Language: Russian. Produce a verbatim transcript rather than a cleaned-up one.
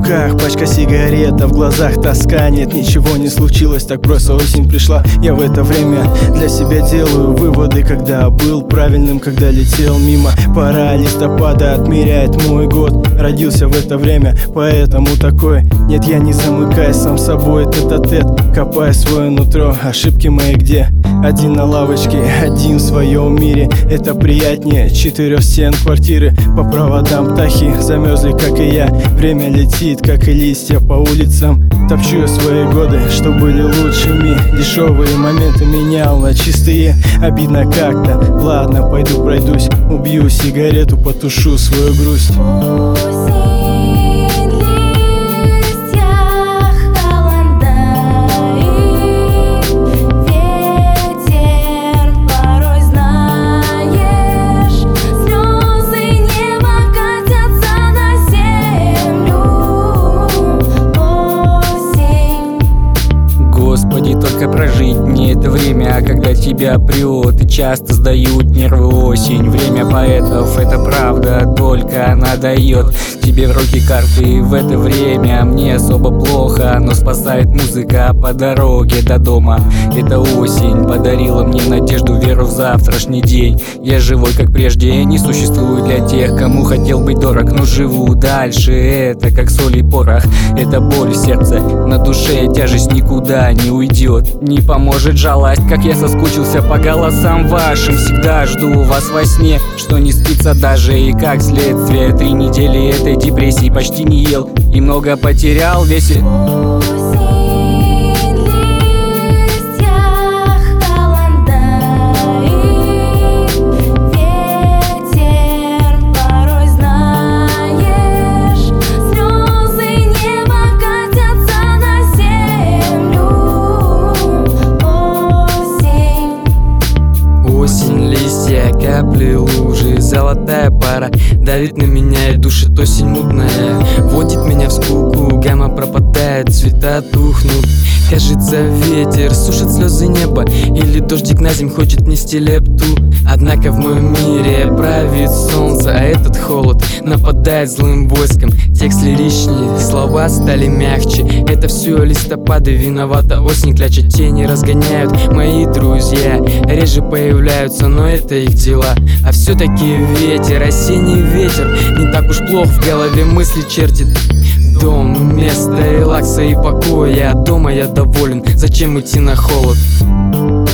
руках пачка сигарет, а в глазах тоска. Нет, ничего не случилось, так просто осень пришла. Я в это время для себя делаю выводы, когда был правильным, когда летел мимо. Пора листопада отмеряет мой год. Родился в это время, поэтому такой. Нет, я не замыкаюсь сам собой, тет-а-тет, копая свое нутро. Ошибки мои где? Один на лавочке, один в своем мире. Это приятнее четырех стен квартиры. По проводам птахи замерзли, как и я. Время летит, как и листья по улицам. Топчу я свои годы, что были лучшими. Дешевые моменты менял на чистые. Обидно как-то, ладно, пойду пройдусь. Убью сигарету, потушу свою грусть. Только прожить мне это время, когда тебя прет и часто сдают нервы осень. Время поэтов, это правда, только она дает тебе в руки карты. И в это время мне особо плохо, но спасает музыка по дороге до дома. Эта осень подарила мне надежду, веру в завтрашний день. Я живой, как прежде, не существую для тех, кому хотел быть дорог, но живу дальше. Это как соль и порох, это боль в сердце, на душе тяжесть никуда не уйдет. Не поможет жалость, как я соскучился по голосам вашим. Всегда жду вас во сне, что не спится даже. И как следствие три недели этой депрессии почти не ел и много потерял в весе. Капли, лужи, золотая пара давит на меня, и душит осень мутная. Водит меня в скуку, гамма пропадает, цвета тухнут. Кажется, ветер сушит слезы неба, или дождик на земь хочет нести лепту. Однако в моем мире правит солнце, а этот холод нападает злым войском. Текст лиричнее, слова стали мягче. Это все листопады, виновата осень, кляча. Тени разгоняют мои друзья, реже появляются, но это их дела. А все-таки ветер, осенний ветер, не так уж плох, в голове мысли чертит. Дом, место релакса и покоя, дома я доволен, зачем идти на холод?